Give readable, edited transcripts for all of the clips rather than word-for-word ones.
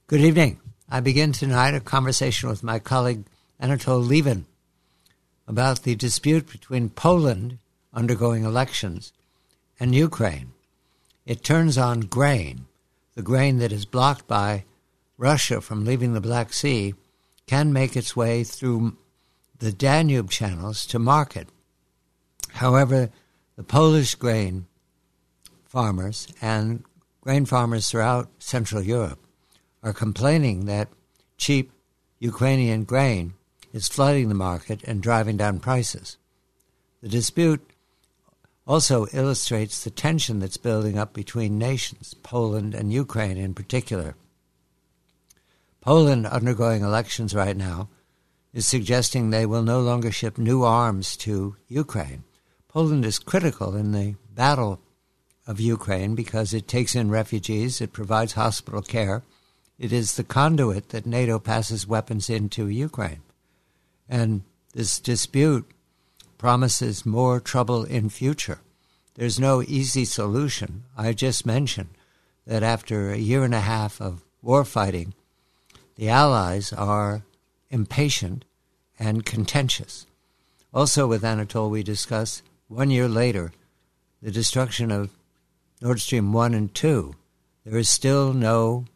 Good evening. I begin tonight a conversation with my colleague Anatol Lieven about the dispute between Poland, undergoing elections, and Ukraine. It turns on grain. The grain that is blocked by Russia from leaving the Black Sea can make its way through the Danube channels to market. However, the Polish grain farmers and grain farmers throughout Central Europe are complaining that cheap Ukrainian grain is flooding the market and driving down prices. The dispute also illustrates the tension that's building up between nations, Poland and Ukraine in particular. Poland, undergoing elections right now, is suggesting they will no longer ship new arms to Ukraine. Poland is critical in the battle of Ukraine because it takes in refugees, it provides hospital care. It is the conduit that NATO passes weapons into Ukraine. And this dispute promises more trouble in future. There's no easy solution. I just mentioned that after a year and a half of war fighting, the Allies are impatient and contentious. Also with Anatol, we discuss 1 year later the destruction of Nord Stream 1 and 2. There is still no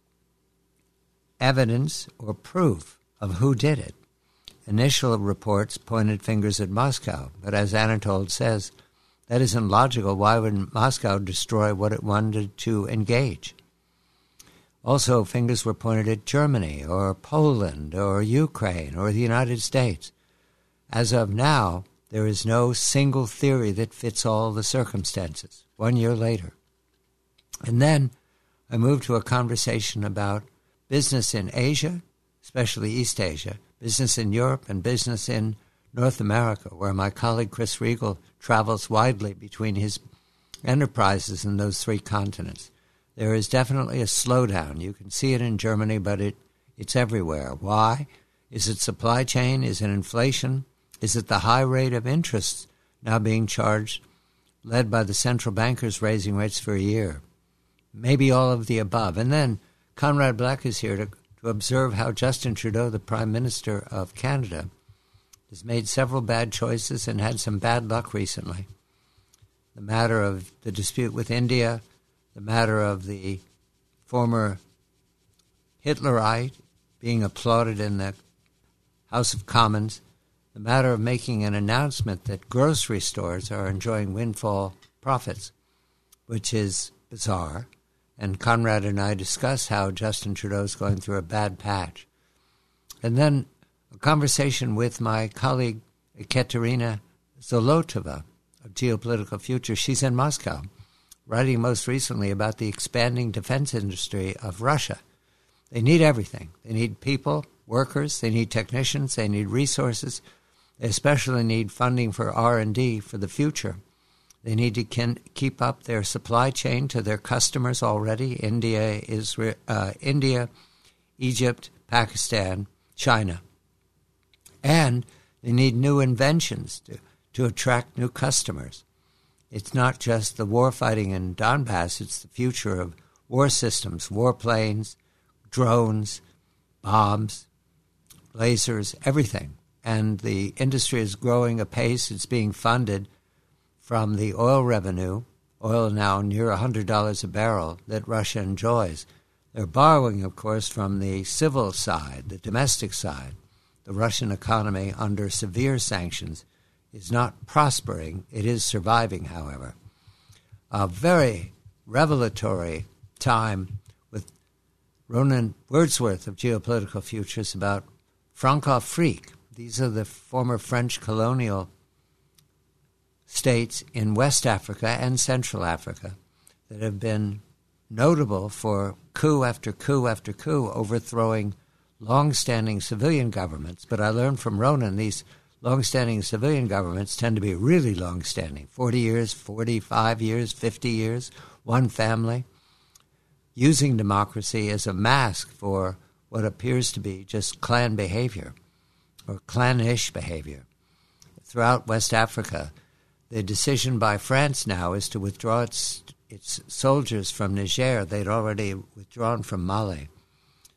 evidence or proof of who did it. Initial reports pointed fingers at Moscow, but as Anatol says, that isn't logical. Why would Moscow destroy what it wanted to engage? Also, fingers were pointed at Germany or Poland or Ukraine or the United States. As of now, there is no single theory that fits all the circumstances. 1 year later. And then I moved to a conversation about business in Asia, especially East Asia, business in Europe, and business in North America, where my colleague Chris Riegel travels widely between his enterprises in those three continents. There is definitely a slowdown. You can see it in Germany, but it's everywhere. Why? Is it supply chain? Is it inflation? Is it the high rate of interest now being charged, led by the central bankers raising rates for a year? Maybe all of the above. And then Conrad Black is here to observe how Justin Trudeau, the Prime Minister of Canada, has made several bad choices and had some bad luck recently. The matter of the dispute with India, the matter of the former Hitlerite being applauded in the House of Commons, the matter of making an announcement that grocery stores are enjoying windfall profits, which is bizarre. And Conrad and I discuss how Justin Trudeau is going through a bad patch. And then a conversation with my colleague Ekaterina Zolotova of Geopolitical Future. She's in Moscow, writing most recently about the expanding defense industry of Russia. They need everything. They need people, workers, they need technicians, they need resources. They especially need funding for R&D for the future. They need to keep up their supply chain to their customers already, India, Egypt, Pakistan, China. And they need new inventions to attract new customers. It's not just the war fighting in Donbass, it's the future of war systems, warplanes, drones, bombs, lasers, everything. And the industry is growing apace. It's being funded from the oil revenue, oil now near $100 a barrel, that Russia enjoys. They're borrowing, of course, from the civil side, the domestic side. The Russian economy, under severe sanctions, is not prospering. It is surviving, however. A very revelatory time with Ronan Wordsworth of Geopolitical Futures about Franc-Afrique. These are the former French colonial states in West Africa and Central Africa that have been notable for coup after coup after coup, overthrowing long-standing civilian governments. But I learned from Ronan, these long-standing civilian governments tend to be really long-standing, 40 years, 45 years, 50 years, one family, using democracy as a mask for what appears to be just clan behavior or clannish behavior. Throughout West Africa, the decision by France now is to withdraw its soldiers from Niger. They'd already withdrawn from Mali.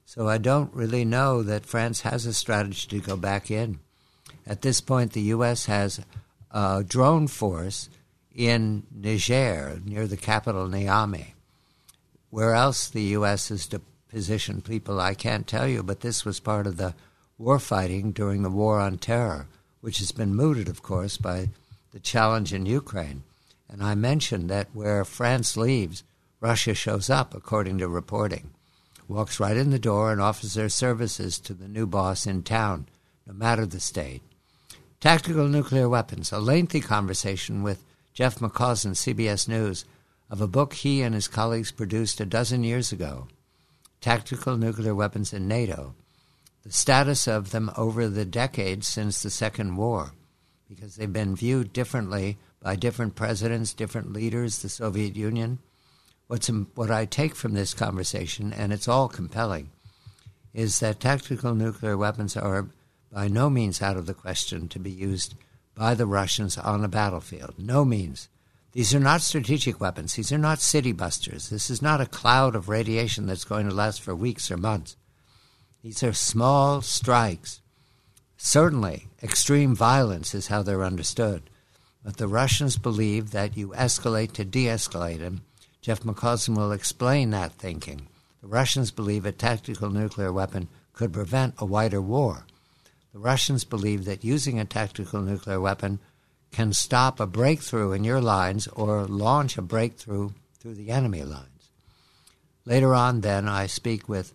So I don't really know that France has a strategy to go back in. At this point, the U.S. has a drone force in Niger, near the capital, Niamey. Where else the U.S. is to position people, I can't tell you, but this was part of the war fighting during the War on Terror, which has been mooted, of course, by the challenge in Ukraine. And I mentioned that where France leaves, Russia shows up, according to reporting, walks right in the door and offers their services to the new boss in town, no matter the state. Tactical nuclear weapons, a lengthy conversation with Jeff McCausland, CBS News, of a book he and his colleagues produced a dozen years ago, Tactical Nuclear Weapons in NATO, the status of them over the decades since the Second War, because they've been viewed differently by different presidents, different leaders, the Soviet Union. What I take from this conversation, and it's all compelling, is that tactical nuclear weapons are by no means out of the question to be used by the Russians on a battlefield. No means. These are not strategic weapons. These are not city busters. This is not a cloud of radiation that's going to last for weeks or months. These are small strikes. Certainly, extreme violence is how they're understood. But the Russians believe that you escalate to de-escalate them. Jeff McCausland will explain that thinking. The Russians believe a tactical nuclear weapon could prevent a wider war. The Russians believe that using a tactical nuclear weapon can stop a breakthrough in your lines or launch a breakthrough through the enemy lines. Later on, then, I speak with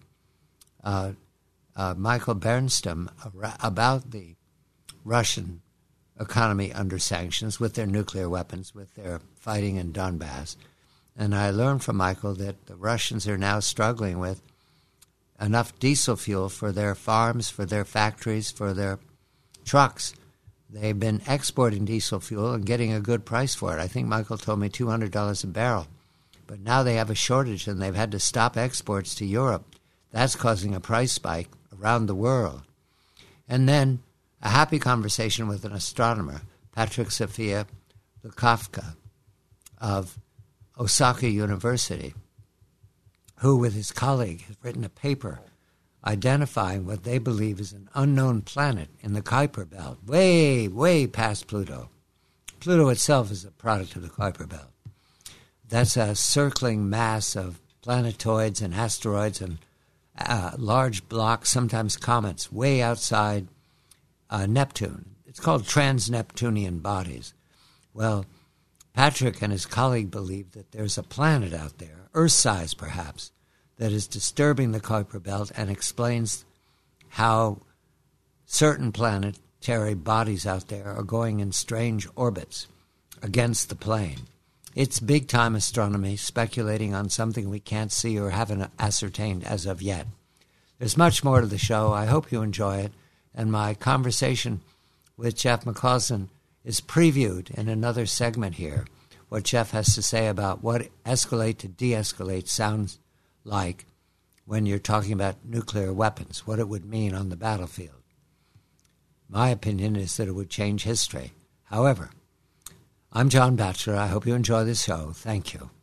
Michael Bernstam about the Russian economy under sanctions with their nuclear weapons, with their fighting in Donbass. And I learned from Michael that the Russians are now struggling with enough diesel fuel for their farms, for their factories, for their trucks. They've been exporting diesel fuel and getting a good price for it. I think Michael told me $200 a barrel. But now they have a shortage and they've had to stop exports to Europe. That's causing a price spike around the world. And then a happy conversation with an astronomer, Patrick Sophia Lukavka of Osaka University, who with his colleague has written a paper identifying what they believe is an unknown planet in the Kuiper Belt, way, way past Pluto. Pluto itself is a product of the Kuiper Belt. That's a circling mass of planetoids and asteroids and large blocks, sometimes comets, way outside Neptune. It's called trans-Neptunian bodies. Well, Patrick and his colleague believe that there's a planet out there, Earth-size perhaps, that is disturbing the Kuiper Belt and explains how certain planetary bodies out there are going in strange orbits against the plane. It's big-time astronomy speculating on something we can't see or haven't ascertained as of yet. There's much more to the show. I hope you enjoy it. And my conversation with Jeff McCausland is previewed in another segment here, what Jeff has to say about what escalate to de-escalate sounds like when you're talking about nuclear weapons, what it would mean on the battlefield. My opinion is that it would change history. However, I'm John Batchelor. I hope you enjoy this show. Thank you.